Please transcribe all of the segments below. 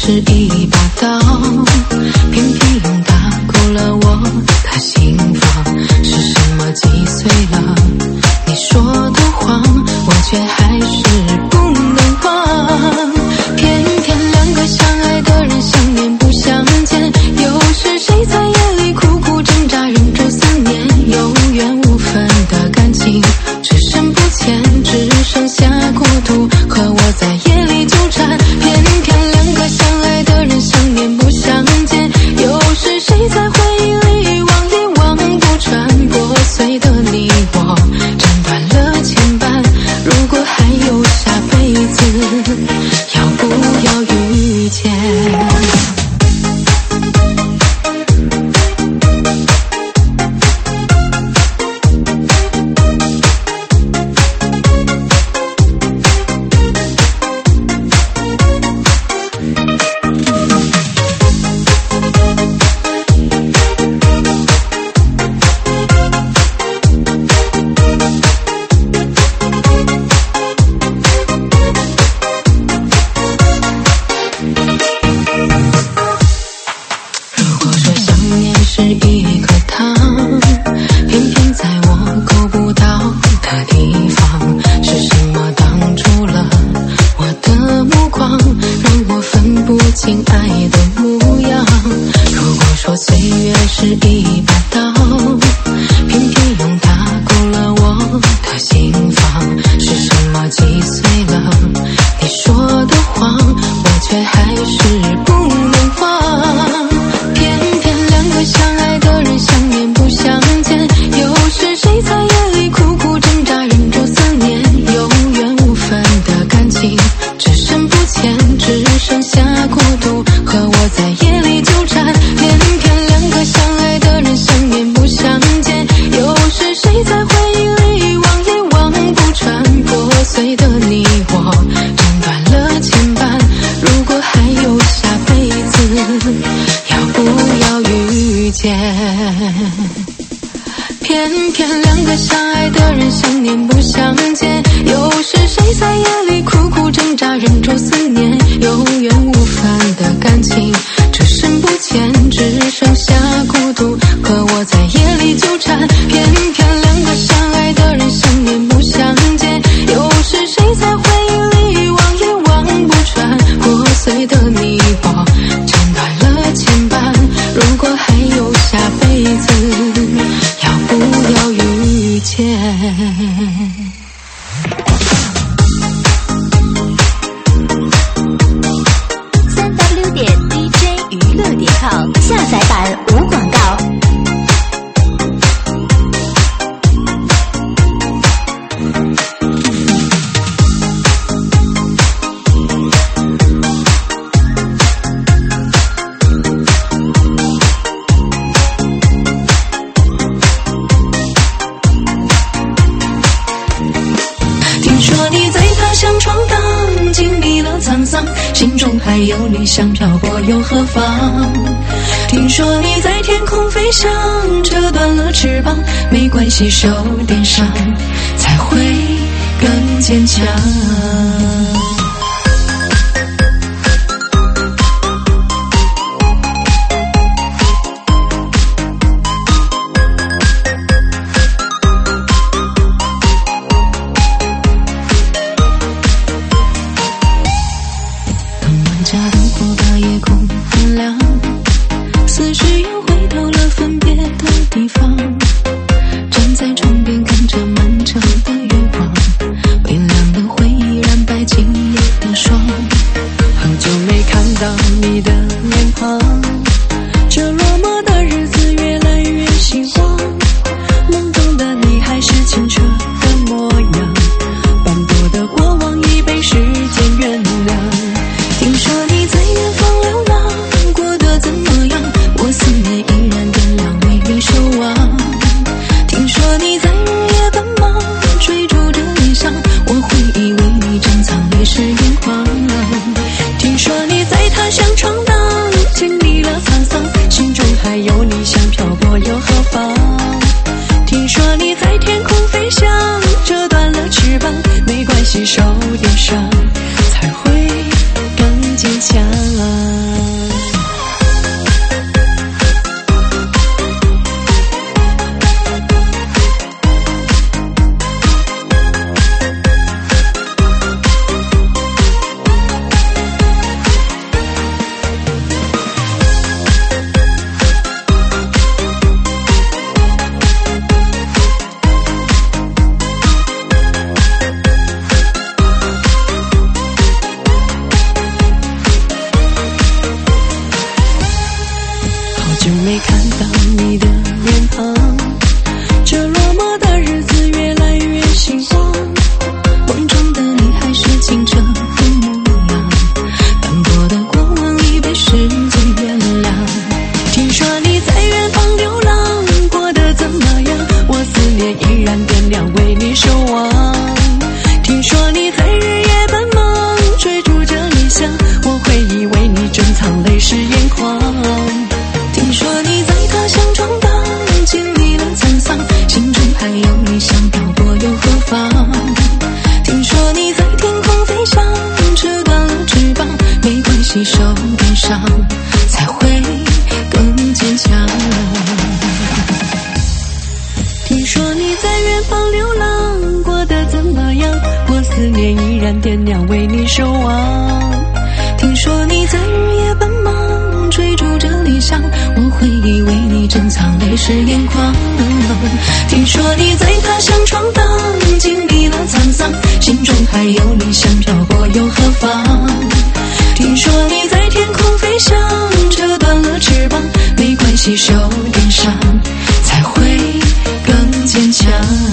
是一把刀，偏偏用它勾了我的心房。是什么击碎了你说的谎，我却还是不能忘。偏偏两个相爱的人相念不相见，又是谁在夜里苦苦挣扎，忍着思念，有缘无分的感情只深不浅，只剩下孤独和我在夜里纠缠。偏偏两个相爱的人相念不相见，又是谁在回忆里忘也忘不穿，破碎的你我斩断了牵绊。如果还有下辈子，要不要遇见？是一颗糖，偏偏在我够不到的地方。是什么挡住了我的目光，让我分不清爱的模样。如果说岁月是一把刀，偏偏用它勾了我的心房。是什么击碎了你说的谎，我却还是不能忘。相爱的人相念不相见，又是谁在夜里苦苦挣扎，忍着思念，有缘无分的感情只深不浅，只剩下孤独和我在夜里纠缠。偏偏两个相爱的人相念不相见，又是谁在回忆里忘也忘不穿，破碎的你我斩断了牵绊。如果还有下辈子，要不要遇见？偏偏两个相爱的人相念不相见，又是谁在夜里苦苦挣扎，忍着思念，有缘无分的感情只深不浅，只剩下孤独和我在夜里纠缠。偏偏两个相爱的人相念不相见，又是谁在回忆里忘也忘不穿，破碎的你我斩断了牵绊。如果还有下辈子，要不要遇见 ？3w.dj 娱乐.com下载版无广告。 心中还有理想，漂泊又何妨？听说你在天空飞翔，折断了翅膀，没关系，受点伤才会更坚强。 听说你在他乡闯荡，经历了你的脸庞，这落寞的日子越来越心慌，梦中的你还是清澈的模样，斑驳的过往已被时间原谅。听说你在远方流浪，过得怎么样？我思念依然点亮，为你守望。听说你在日夜奔忙，追逐着理想，我会以为你珍藏泪湿眼眶。听说你在他乡闯荡，经历了沧桑，心中还有理想，漂泊又何妨？听说你在天空飞翔，折断了翅膀，没关系，受点伤才会更坚强。听说你在远方流浪，过得怎么样？我思念依然点亮，为你守望。听说你在日夜奔忙，追逐着理想，我会以为你珍藏泪湿眼眶。听说你在他乡闯荡，经历了沧桑，心中还有理想，漂泊又何妨？听说你在天空飞翔，折断了翅膀，没关系，受点伤才会更坚强。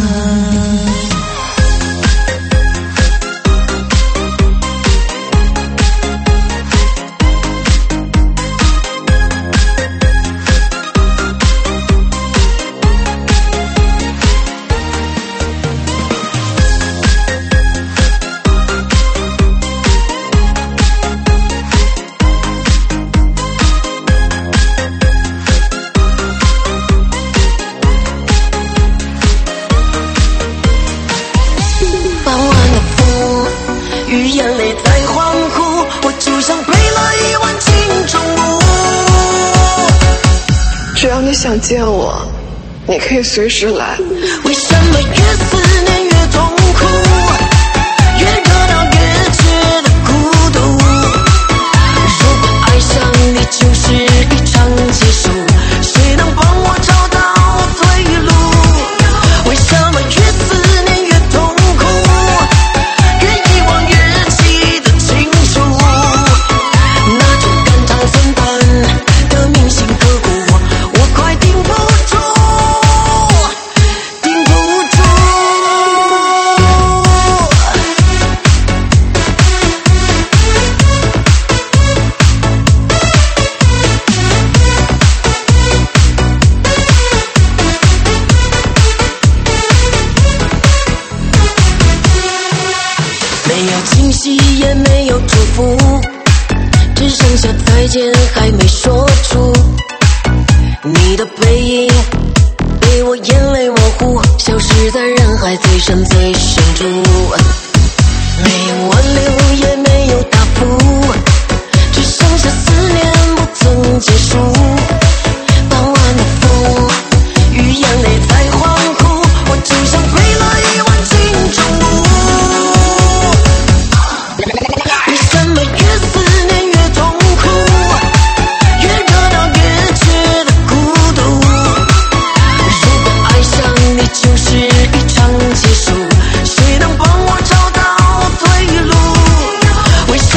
只要你想见我，你可以随时来。 为什么越思念越痛苦，越得到越觉得孤独？如果爱上你就是一场结束，谁能帮我找到退路？为什么越思念越痛苦，越遗忘越记得清楚？那种肝肠寸断的铭心刻骨，我快顶不住，顶不住。没有惊喜也没有祝福，只剩下再见还没说出。你的背影被我眼泪模糊，消失在人海最深最深处。没有挽留也没有答复，只剩下思念不曾结束。傍晚的风与眼泪在欢呼，我就像背了一碗金钟舞。为什么越思念越痛苦，越得到越觉得孤独？如果爱上你就是一场结束，谁能帮我找到退路？为什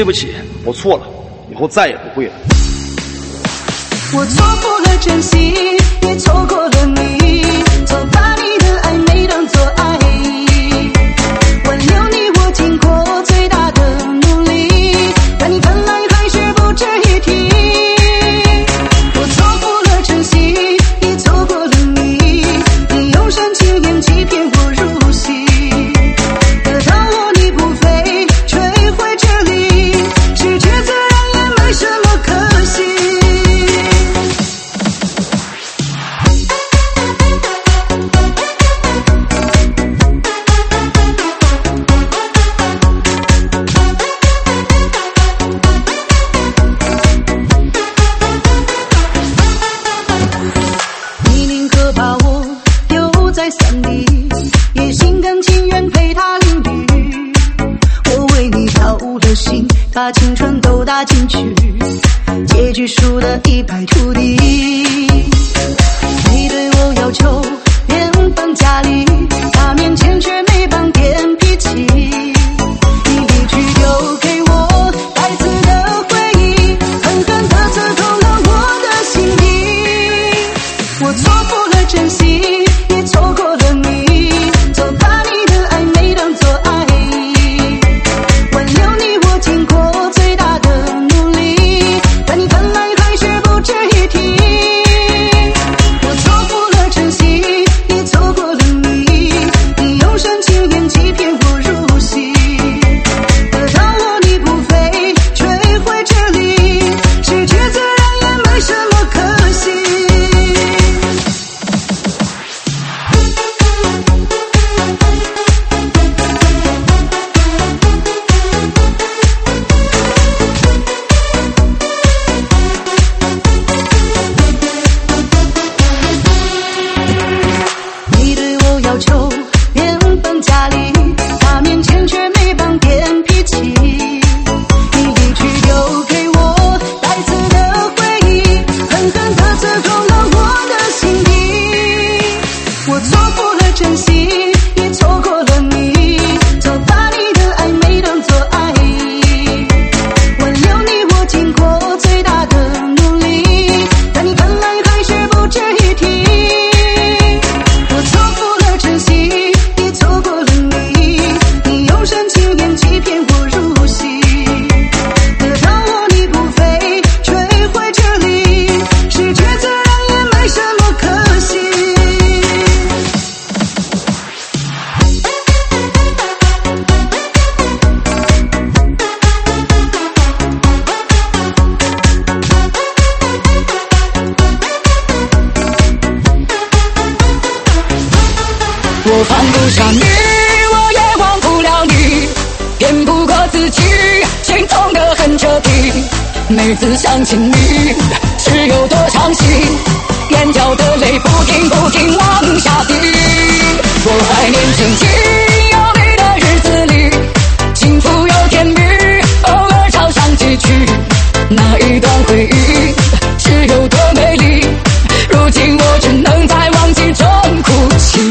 对不起，我错了，以后再也不会了。 我错过了珍惜，也错过了你，错把你的爱没当作爱，挽留你我尽过最大的努力，但你本来还是不值一提。我错过了珍惜，也错过了你，你用深情演技骗我入戏，得到我你不飞，摧毁这里，失去自然也没什么可惜。你宁可把我丢在山里，也心甘情愿陪他淋雨。我为你掏了心，把青春都搭进去，结局输得一败涂地。你对我要求变本加厉，他面前却没半点脾气。你离去留给我带刺的回忆，狠狠地刺痛了我的心底。我错过了珍惜，也错过了你，错把你的爱没当作爱，挽留你我尽过最大的努力，但你本来还是不值一提。我错过了珍惜，也错过了你，你用深情演技骗我入戏，得到我你不飞，摧毁这里，失去自然也没什么可惜。你对我要求变本加厉，他面前却没半点脾气。你离去留给我带刺的回忆，狠狠地刺痛了我的心底。我错过了珍惜，也错过了你，错把你的爱没当作爱，挽留你我尽过最大的努力，但你本来还是不值一提。我错过了珍惜，也错过了你，你用深情演技骗我入戏，得到我你不飞，摧毁这里，失去自然也没什么可惜。 我放不下你，我也忘不了你，骗不过自己，心痛得很彻底。每次想起你，是有多伤心，眼角的泪不停不停往下滴。我怀念曾经有你的日子里，幸福又甜蜜，偶尔唱上几句，那一段回忆是有多美丽。如今我只能在忘记中哭泣。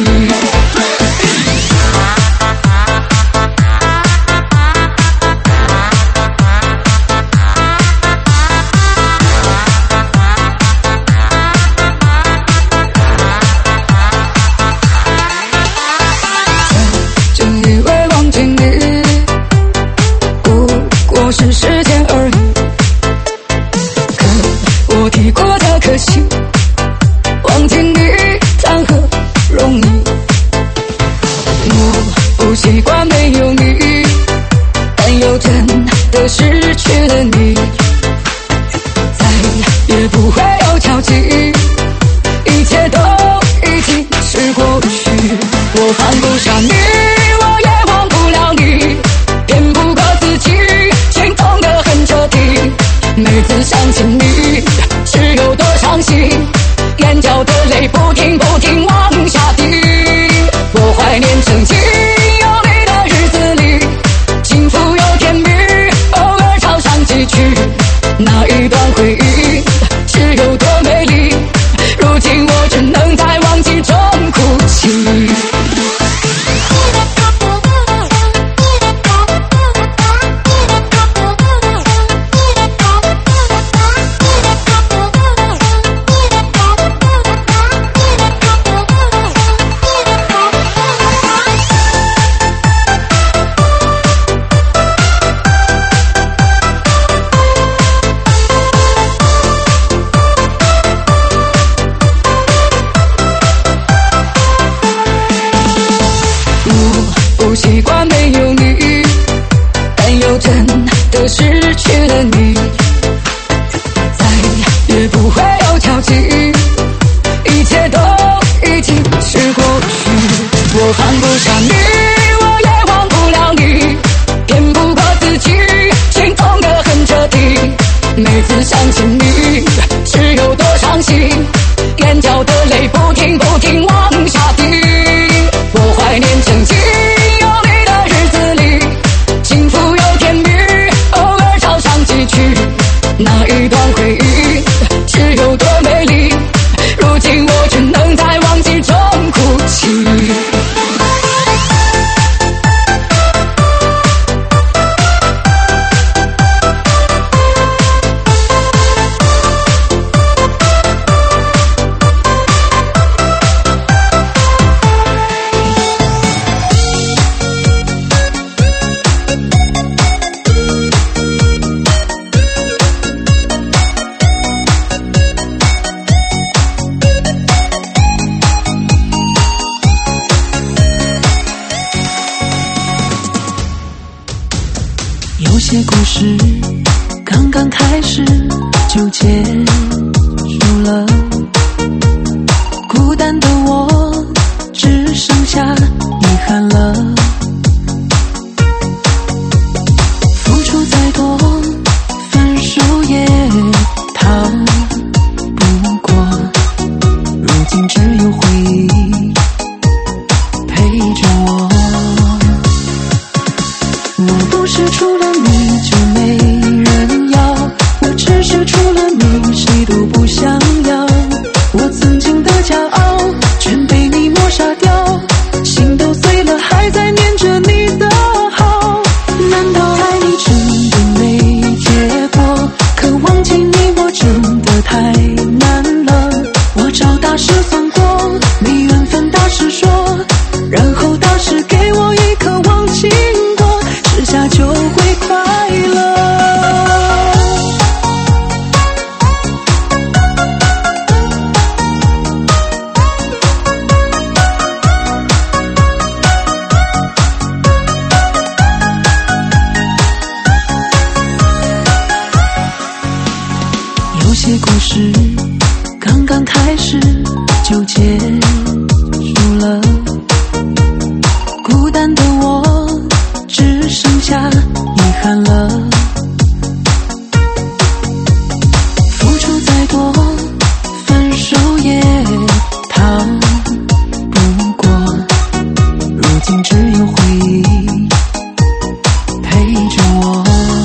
真以为忘记你，不过是时间而已。可我提过的可惜，忘记你谈何容易。我不习惯没有你，但又真的失去了你，再也不会有交集，一切都已经是过去。我放不下你，我也忘不了你，骗不过自己，心痛得有些故事刚刚开始就结束了，孤单的我只剩下遗憾了。付出再多，分手也逃不过，如今只有回忆陪着我。我不是除了你就没人要，我只是除了你谁都不想要。我曾经的骄傲全被你抹杀掉，心都碎了还在念着你的好。难道爱你真的没结果？可忘记你我真的太难了。我找大师算过，没缘分大师说，然后大师给我一颗忘情果，吃下就会快乐。有些故事刚刚开始就结束了，孤单的我只剩下遗憾了。付出再多，分手也逃不过，如今只有回忆陪着我。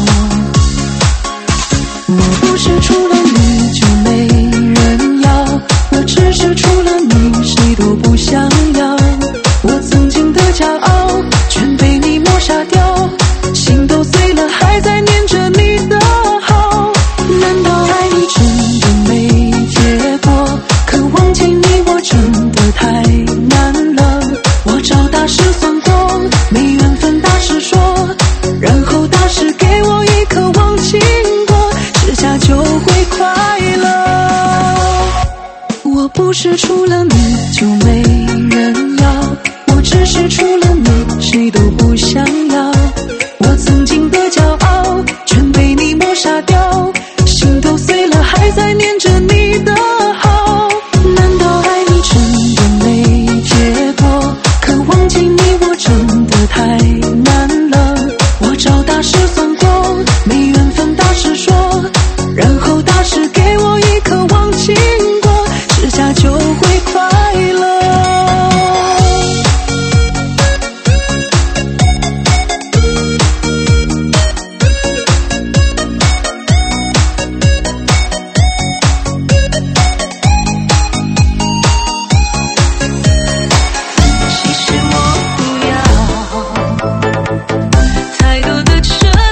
我不是除了你就没人要，我只是除了你谁都不想要。我曾经的骄傲全被你抹杀掉，心都碎了还在念着你的好。难道爱你真的没结果？可忘记你我真的太难了。我找大师算过，没缘分大师说，然后大师给我一颗忘情果，吃下就会快乐。我不是除了你就没人要，我只是除了你谁都不想要。我曾经的骄傲全被你抹杀掉，心都碎了还在念着你的好。难道爱你真的没结果？可忘记你我真的太难了。我找大师算过，没缘分大师说，然后大师给我一颗忘情果，吃下就会快乐。 其实我不要太多的承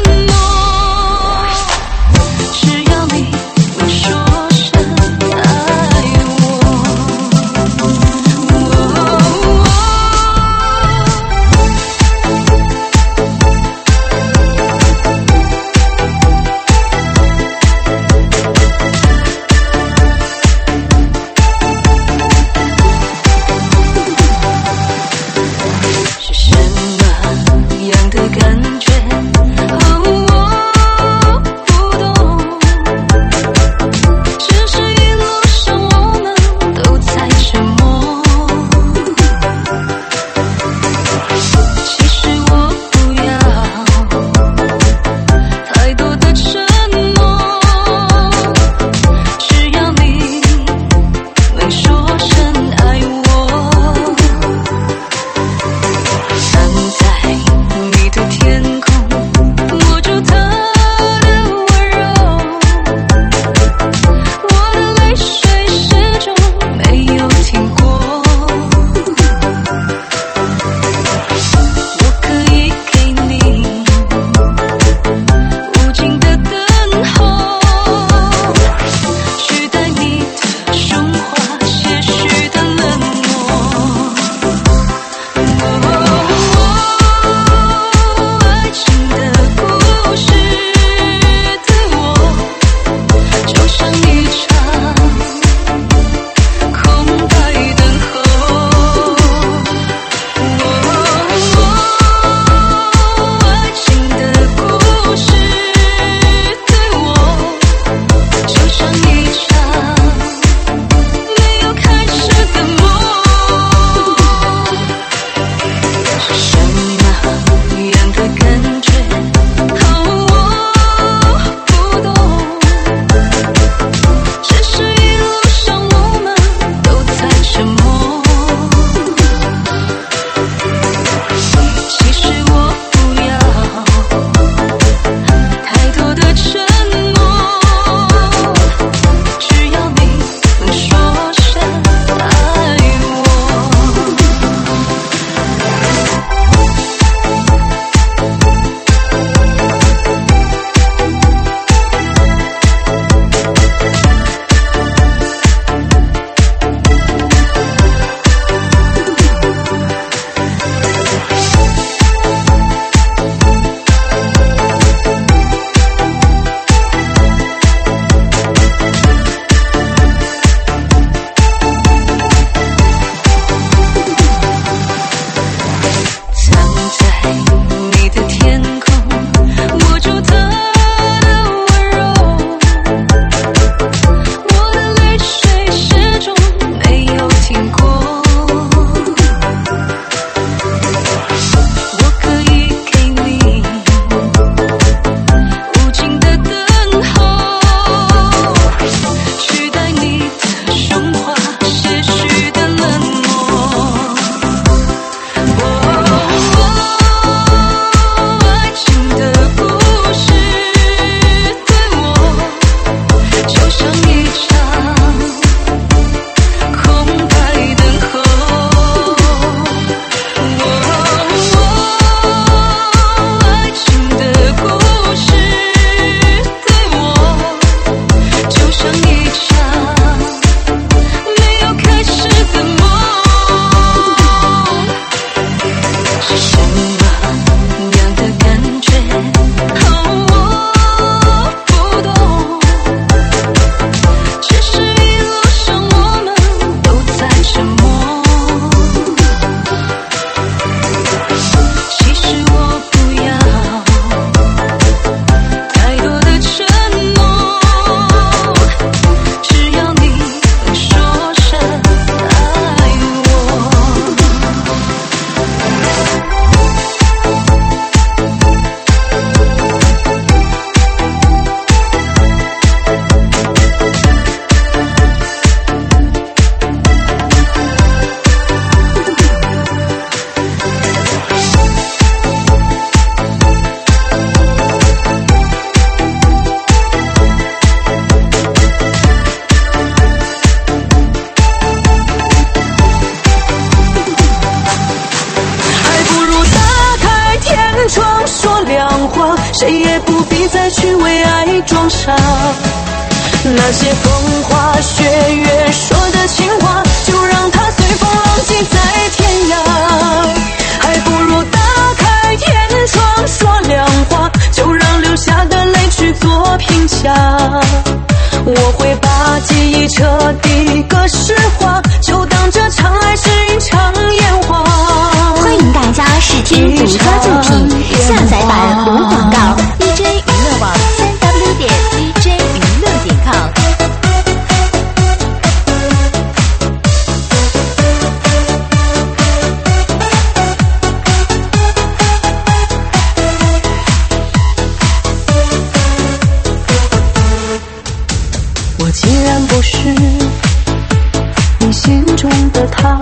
亮话，谁也不必再去为爱装傻。那些风花雪月说的情话，就让它随风浪迹在天涯。还不如打开天窗说亮话，就让流下的泪去做评价。我会把记忆彻底格式化，就当这场爱是一场烟花。 欢迎大家试听独家作品，下载版无广告。DJ 娱乐网3w.dj娱乐.com。 我既然不是你心中的他，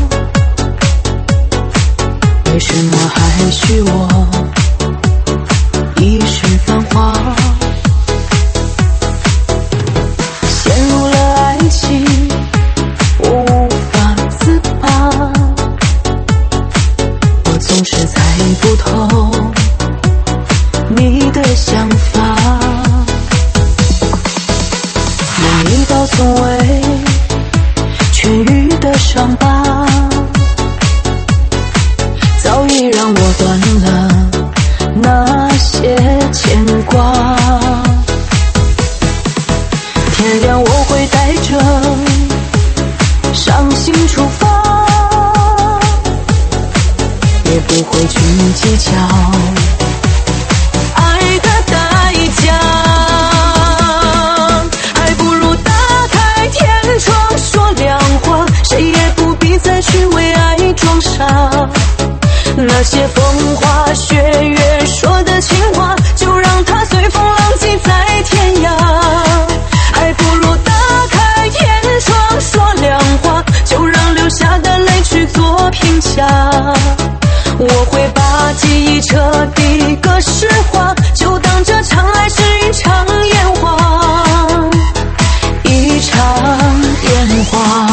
为什么还许我一世繁华？陷入了爱情，我无法自拔，我总是猜不透你的想法。那一道从未痊愈的伤疤，早已让我断了那些牵挂。天亮我会带着伤心出发，也不会去计较爱的代价。谁也不必再去为爱装傻，那些风花雪月说的情话，就让它随风浪迹在天涯。还不如打开天窗说亮话，就让流下的泪去做评价。我会把记忆彻底格式化，就当这场爱是一场烟花，一场烟花。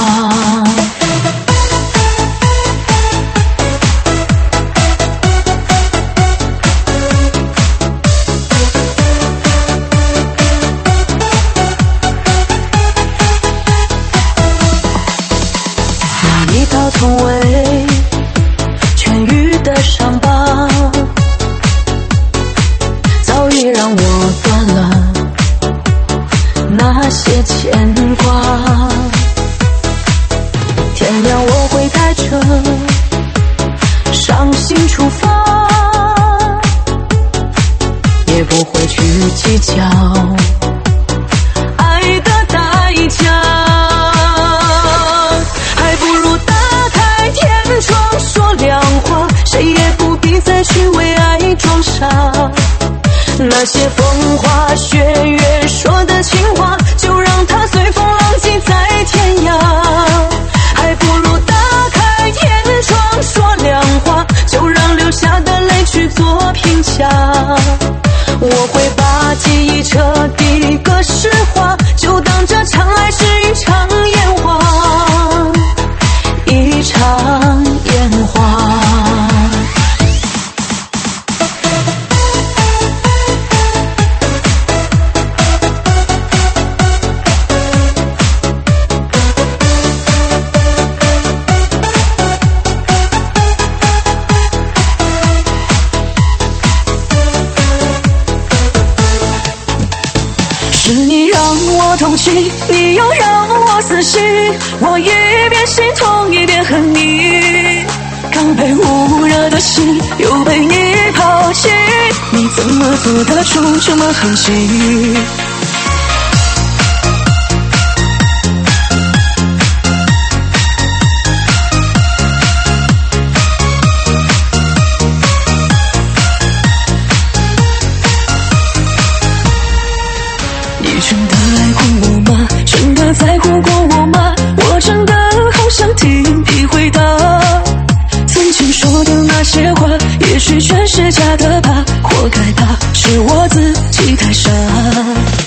从未痊愈的伤疤，早已让我断了那些牵挂。天亮我会带着伤心出发，也不会去计较爱的代价。说亮话，谁也不必再去为爱装傻，那些风花雪月说的情话，就让它随风浪迹在天涯。还不如打开天窗说亮话，就让流下的泪去做评价。我会把记忆彻底格式化，就当这场爱是一场烟花，一场烟花。是你让我痛心，你又让我死心，我一边心痛一边恨你。刚被捂热的心又被你抛弃，你怎么做得出这么狠心？你真的爱过我吗？真的在乎过我吗？我真的好想听你回答。曾经说的那些话，也许全是假的吧，活该吧，是我自己太傻。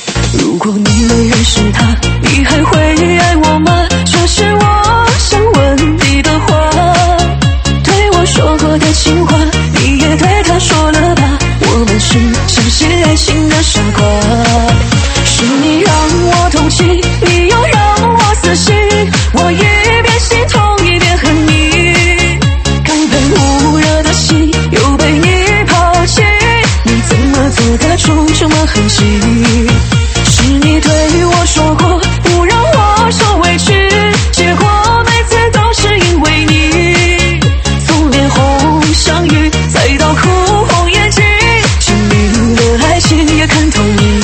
是相信爱情的傻瓜。是你让我同情，你又让我死心，我一边心痛一边恨你。刚被捂热的心又被你抛弃，你怎么做得出这么狠心？是你对我说过不让我受委屈，结果每次都是因为你。从脸红相遇再到哭红眼睛，证明了爱情也看透你。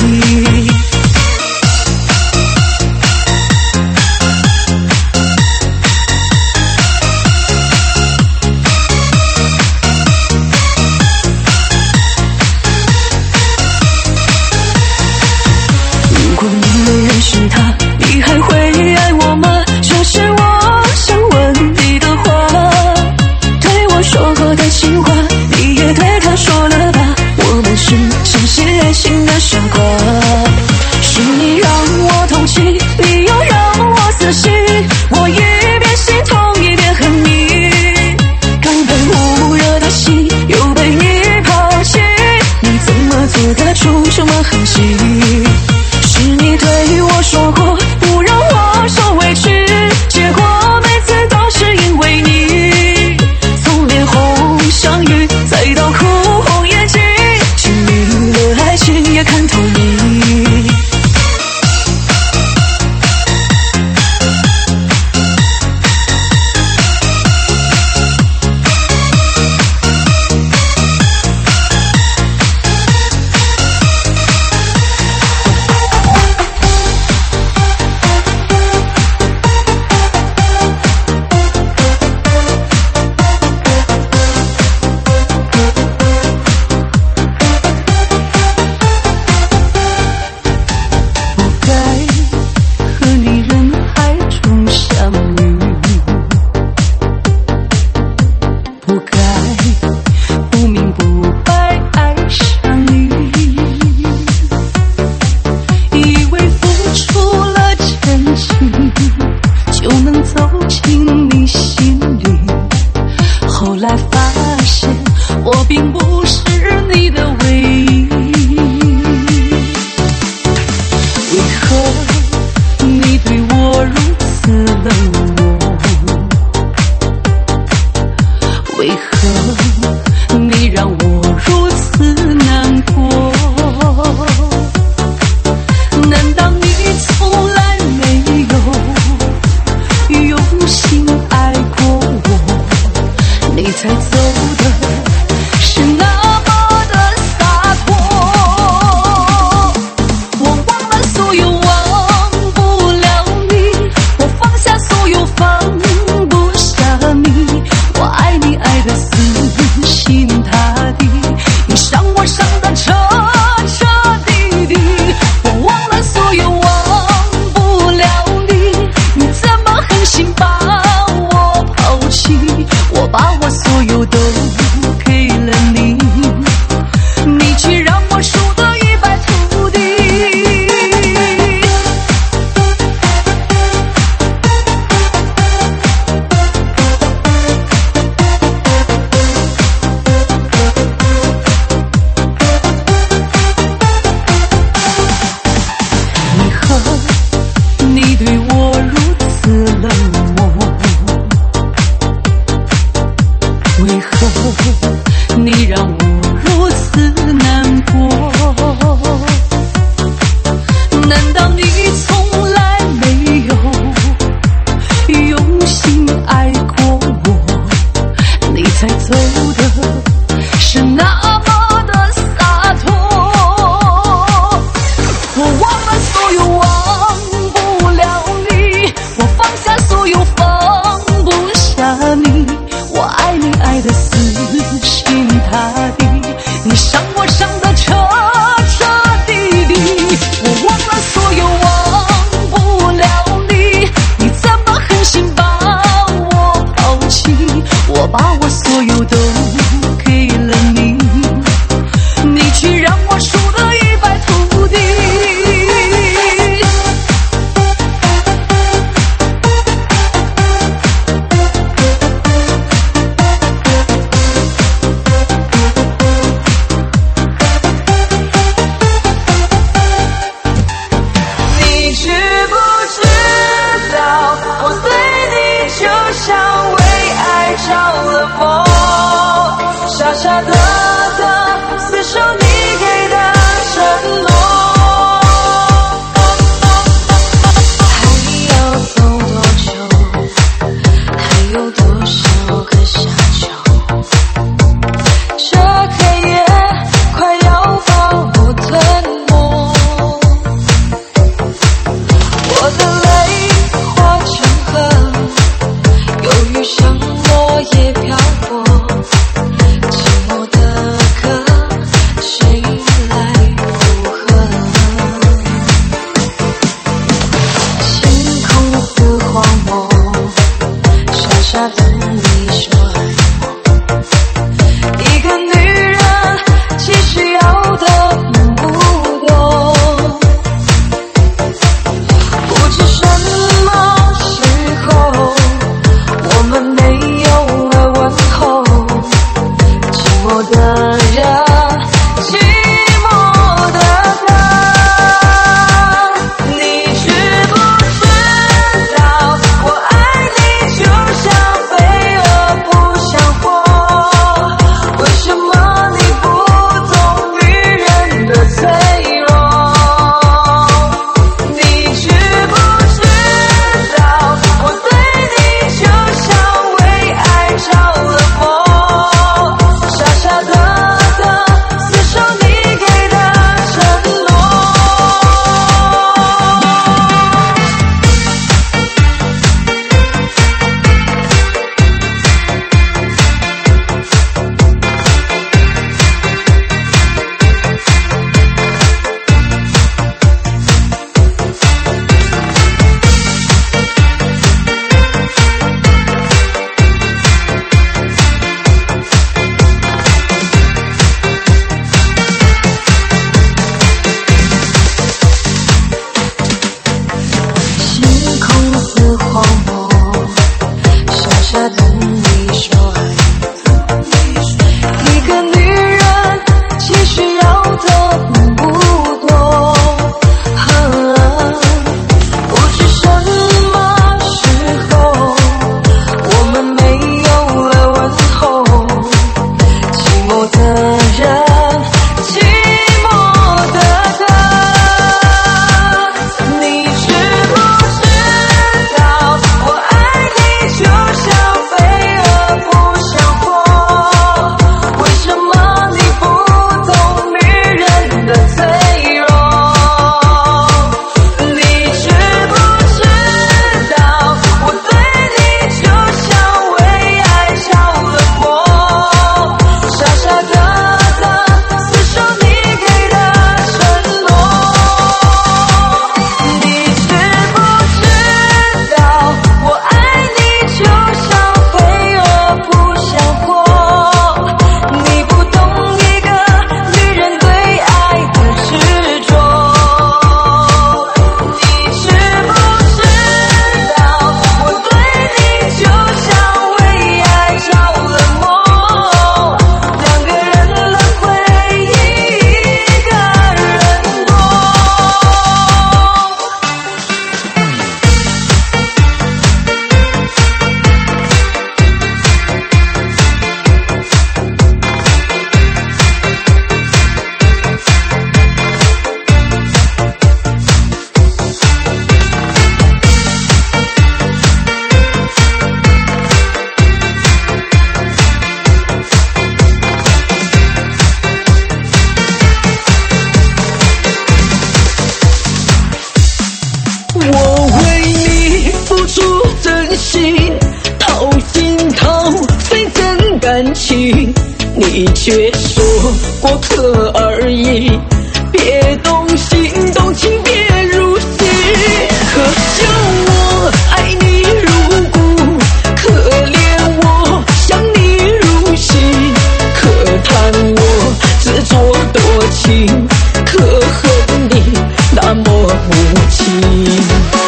却说过客而已，别动心动情别入戏。可笑我爱你如故，可怜我想你入心，可叹我执着多情，可恨你那么无情。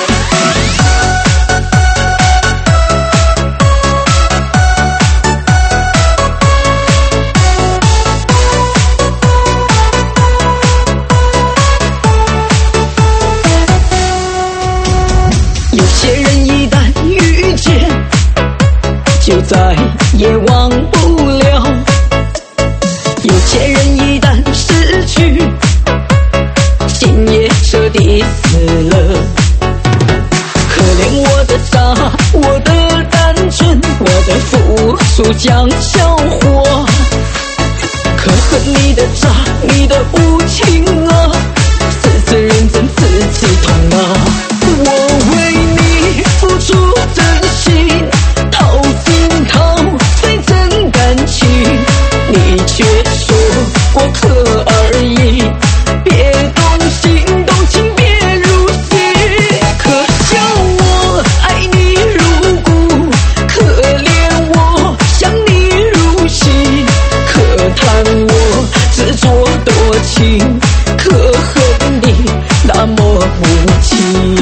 就再也忘不了，有些人一旦失去，心也彻底死了。可怜我的傻，我的单纯，我的付出讲笑话，可恨你的渣，你的无情啊，次次认真，次次痛啊。我为你付出真心，掏心掏肺真感情，你却说过客而已，别动心动情别入戏。可笑我爱你如故，可怜我想你入心，可叹我执着多情，可恨你那么无情。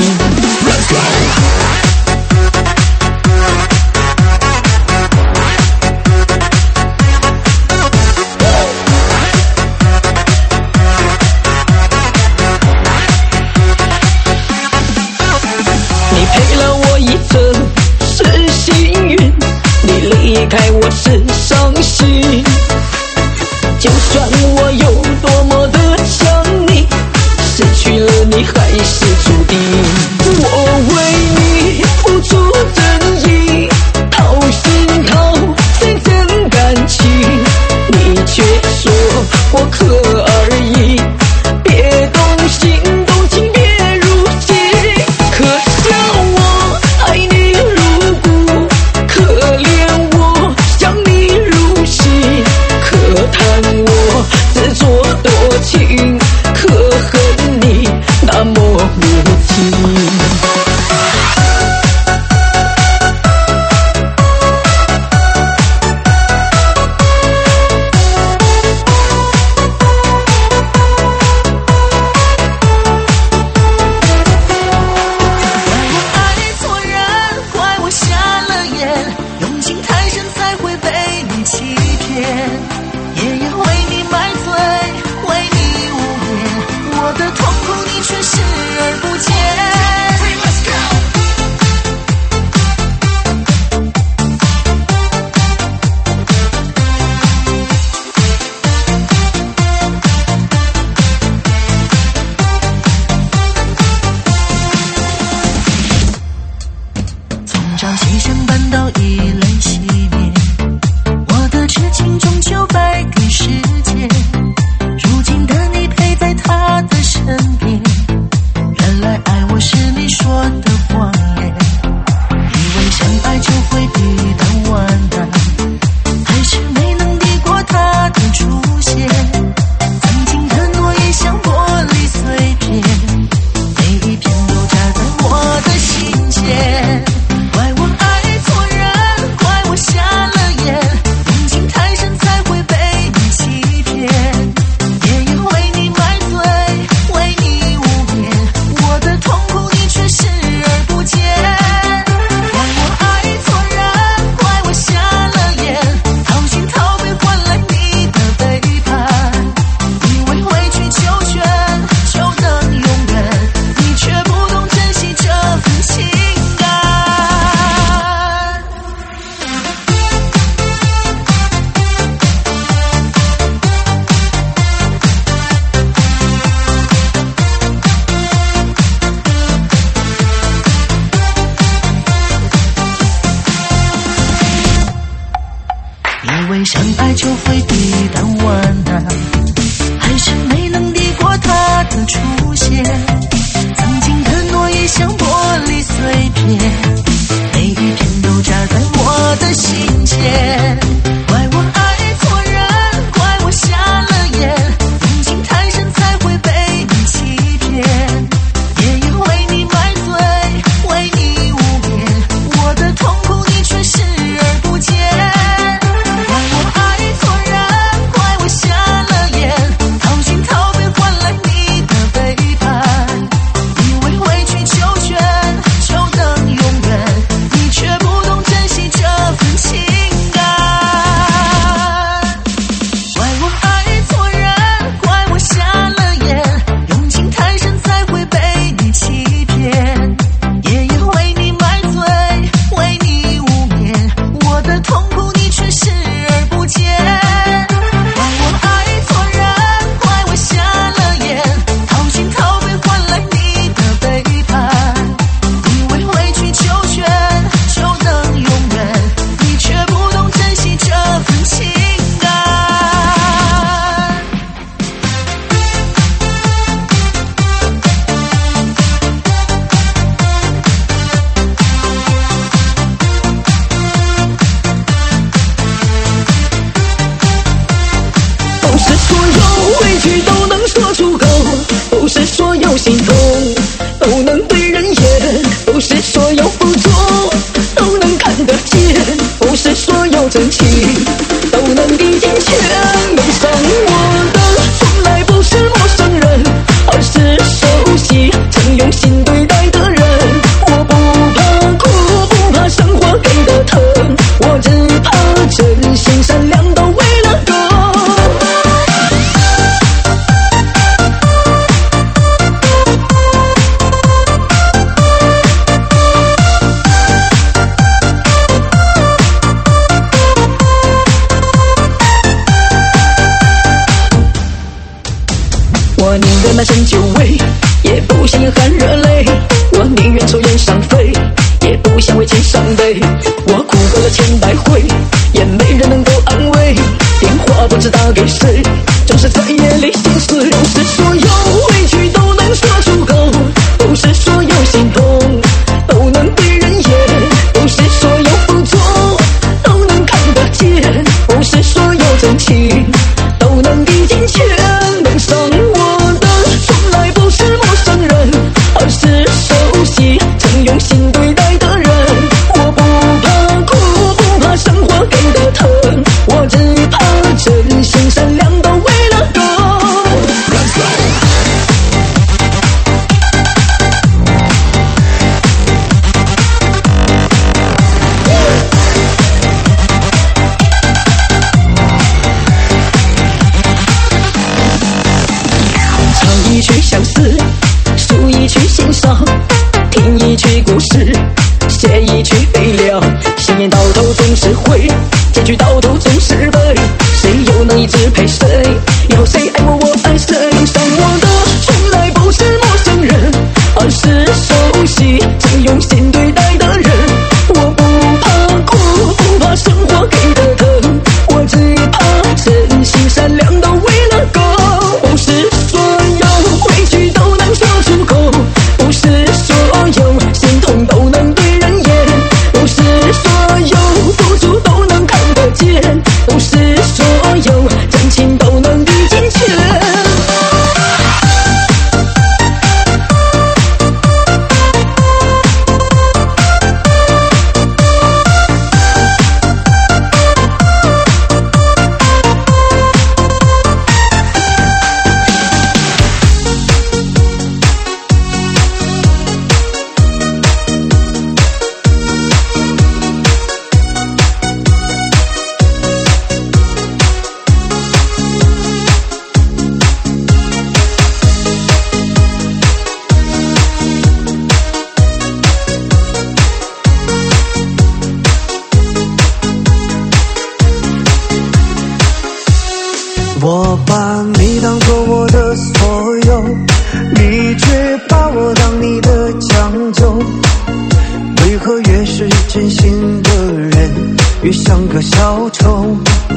离开我是伤心，就算我有多么的想你，失去了你还是注定。我为你付出真意，掏心掏肺真感情，你却说过客而已，别动心动情别入戏。可笑我爱你如故，可怜我想你入心，可叹我执着多情，可恨你那么无情。 夜夜为你买醉，为你无心痛，都能对人言，不是所有付出都能看得见，不是所有真情都能历尽千能伤我的从来不是陌生人，而是熟悉曾用心对待的人。我不怕苦，不怕生活给的疼，我只怕真心善良都为了够。我宁愿满身酒味，也不想眼含热泪，我宁愿抽烟伤肺，也不想为情伤悲。我哭过了千百回，也没人能够安慰，电话不知打给谁，总是在夜里心碎。不是所有委屈都能说出口，不是所有心痛都能对人言，不是所有付出都能看得见，不是所有真情都能历尽千能伤我的从来不是陌生人，而是熟悉曾用心对待的人。我不怕苦，不怕生活给的疼，我只怕真心善良都为了够。唱一曲相思，诉一曲心伤，听一曲故事，写一曲悲凉。心念到头总是灰，结局到头总是悲，谁又能一直陪谁？以后谁爱我，我爱谁？伤我的从来不是陌生人，而是熟悉曾用心对待的人。我不怕苦，不怕生活给的疼，我只怕真心善良都为了够。不是所有委屈都能说出口，不是所有心痛都能对人言，不是所有付出都能看得见，不是所有真情都能历尽千。 我把你当作我的所有，你却把我当你的将就。为何越是真心的人，越像个小丑？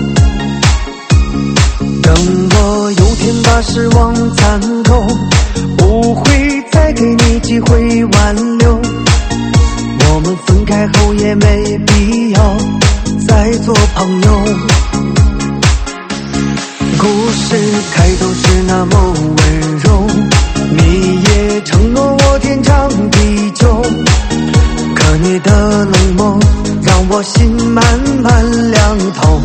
等我有天把失望攒够，不会再给你机会挽留。我们分开后也没必要再做朋友。故事开头是那么温柔，你也承诺我天长地久，可你的冷漠让我心慢慢凉透。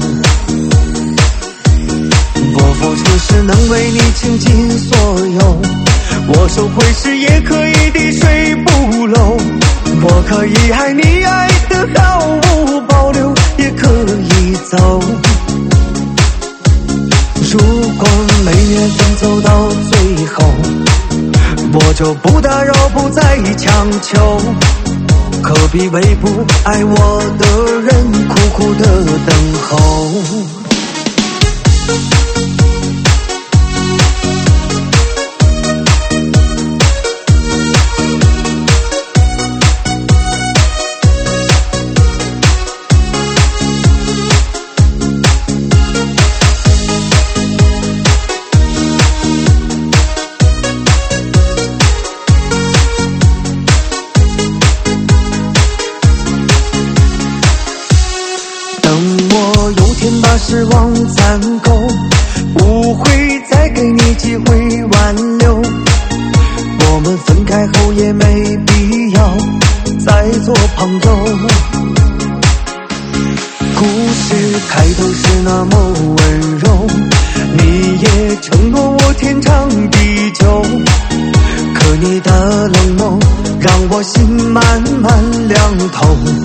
我付出时能为你倾尽所有，我收回时也可以滴水不漏。我可以爱你爱得毫无保留，也可以走。如果没缘分走到最后，我就不打扰，不再强求。何必为不爱我的人苦苦的等候？把失望攒够， 爱后也没必要再做朋友。故事开头是那么温柔，你也承诺我天长地久，可你的冷漠让我心慢慢凉透。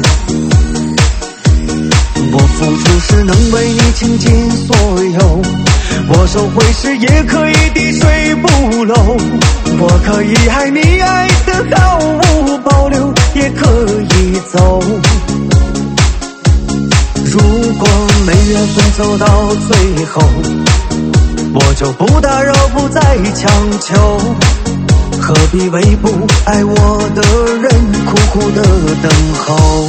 我付出时能为你倾尽所有，我收回时也可以滴水不漏。我可以爱你爱得毫无保留，也可以走。如果没缘分走到最后，我就不打扰不再强求，何必为不爱我的人苦苦的等候。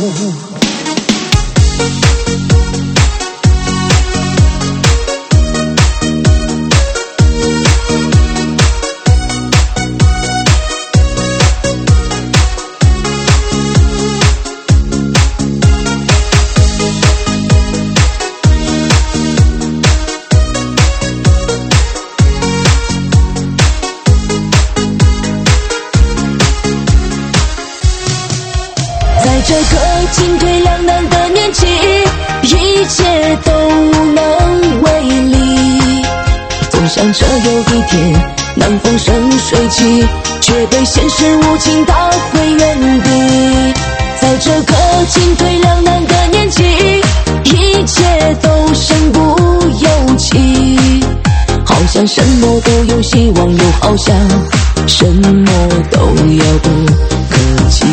这个进退两难的年纪，一切都无能为力。总想着有一天能风生水起，却被现实无情打回原地。在这个进退两难的年纪，一切都身不由己。好像什么都有希望，又好像什么都遥不可及。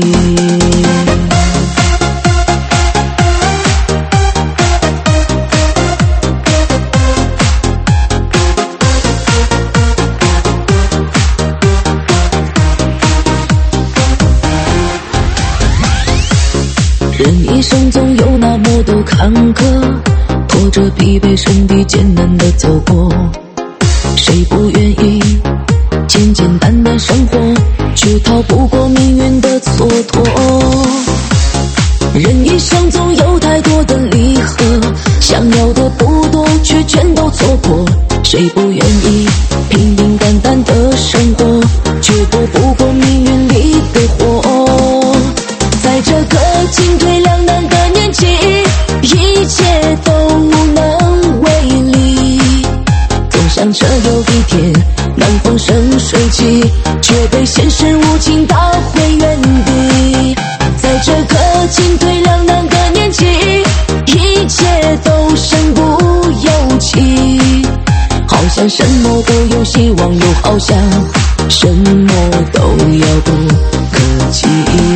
人一生总有那么多坎坷，拖着疲惫身体艰难地走过，谁不愿意简简单单生活，却逃不过命运的蹉跎。人一生总有太多的离合，想要的不多，却全都错过，谁不愿意平平淡淡的生活，却躲不过命运里的火。在这个进退两难的年纪，一切都无能为力。总想着有一天能风生水起，却被现实无情打回原地。在这个进退两难的年纪，一切都身不由己。好像什么都有希望，又好像什么都遥不可及。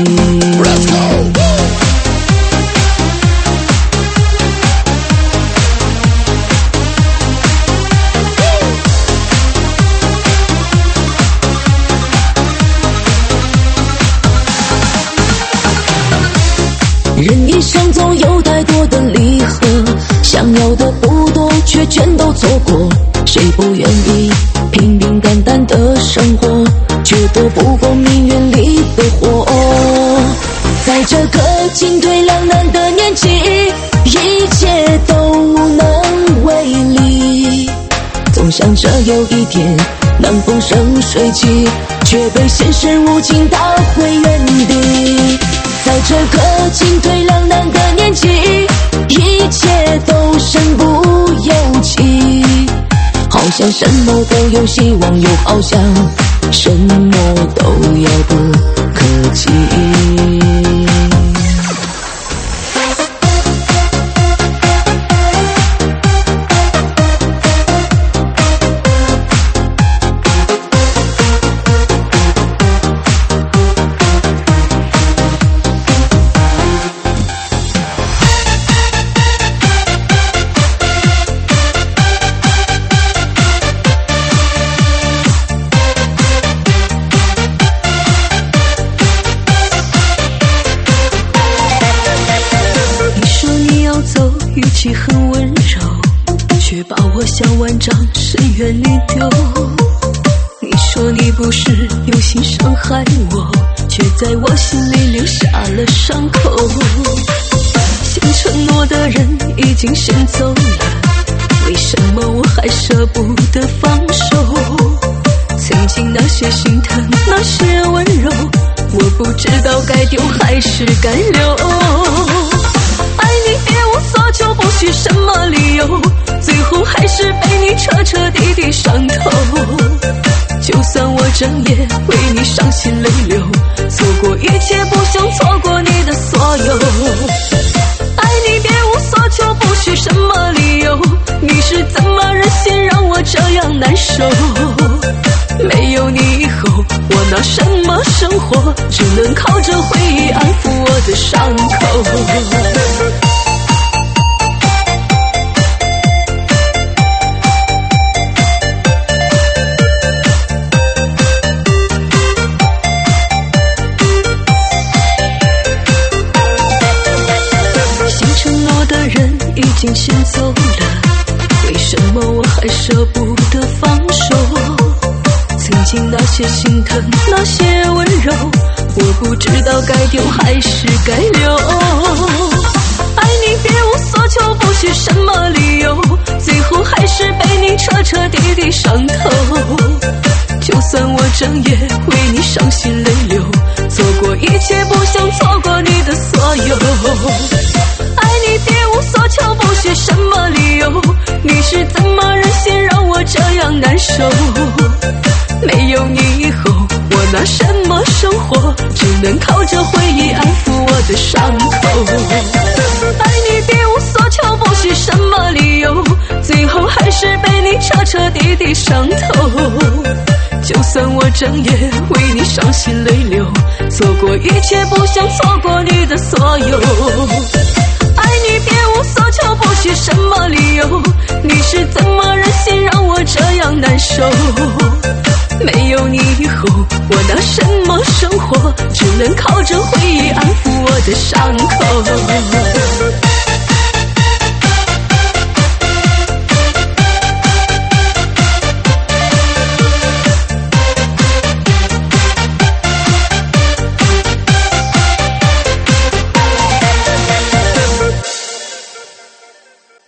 人一生总有太多的离合，想要的不多，却全都错过，谁不愿意平平淡淡的生活，却躲不过命运里的火。在这个进退两难的年纪，一切都无能为力。总想着有一天能风生水起，却被现实无情打回原地。在这个进退两难的年纪，一切都身不由己。好像什么都有希望，又好像什么都遥不可及。 语气很温柔，却把我向万丈深渊里丢。你说你不是有心伤害我，却在我心里留下了伤口。先承诺的人已经先走了，为什么我还舍不得放手？曾曾经那些心疼，那些温柔，我不知道该丢还是该留。爱你别无所求，不需什么理由，最后还是被你彻彻底底伤透。就算我整夜为你伤心泪流，错过一切不想错过你的所有。爱你别无所求，不需什么理由，你是怎么忍心让我这样难受？没有你以后，我拿什么生活？只能靠着回忆安抚我的伤口。已经先走了，为什么我还舍不得放手？曾经那些心疼，那些温柔，我不知道该丢还是该留。爱你别无所求，不需什么理由，最后还是被你彻彻底底伤透。就算我整夜为你伤心泪流，错过一切不想错过你的所有。爱你别无所求，不需什么理由，你是怎么忍心让我这样难受？没有你以后，我拿什么生活？只能靠着回忆安抚我的伤口。爱你别无所求，不需什么理由，最后还是被你彻彻底底伤透。就算我整夜为你伤心泪流，错过一切不想错过你的所有。爱你别无所求，不需什么理由，你是怎么忍心让我这样难受？没有你以后，我拿什么生活？只能靠着回忆安抚我的伤口。